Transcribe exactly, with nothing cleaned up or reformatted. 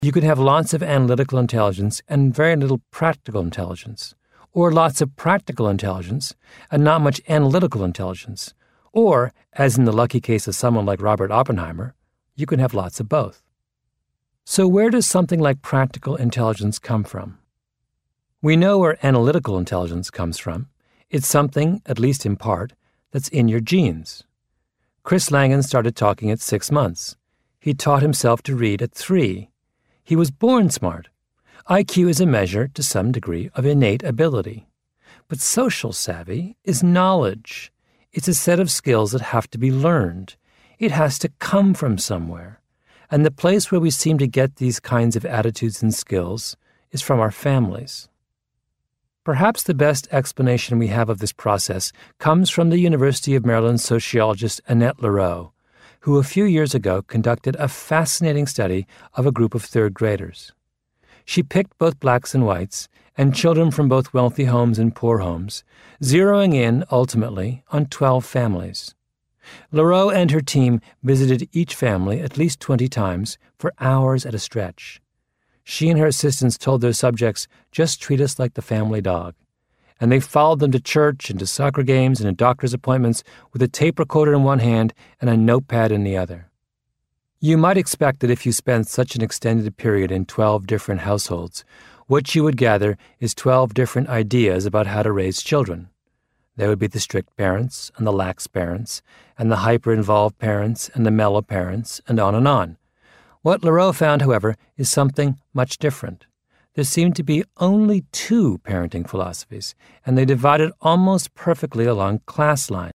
You can have lots of analytical intelligence and very little practical intelligence, or lots of practical intelligence and not much analytical intelligence, or, as in the lucky case of someone like Robert Oppenheimer, you can have lots of both. So where does something like practical intelligence come from? We know where analytical intelligence comes from. It's something, at least in part, that's in your genes. Chris Langan started talking at six months. He taught himself to read at three. He was born smart. I Q is a measure, to some degree, of innate ability. But social savvy is knowledge. It's a set of skills that have to be learned. It has to come from somewhere. And the place where we seem to get these kinds of attitudes and skills is from our families. Perhaps the best explanation we have of this process comes from the University of Maryland sociologist Annette Lareau, who a few years ago conducted a fascinating study of a group of third graders. She picked both blacks and whites, and children from both wealthy homes and poor homes, zeroing in, ultimately, on twelve families. Lareau and her team visited each family at least twenty times for hours at a stretch. She and her assistants told their subjects, just treat us like the family dog. And they followed them to church and to soccer games and to doctor's appointments with a tape recorder in one hand and a notepad in the other. You might expect that if you spent such an extended period in twelve different households, what you would gather is twelve different ideas about how to raise children. There would be the strict parents and the lax parents and the hyper-involved parents and the mellow parents and on and on. What Lareau found, however, is something much different. There seemed to be only two parenting philosophies, and they divided almost perfectly along class lines.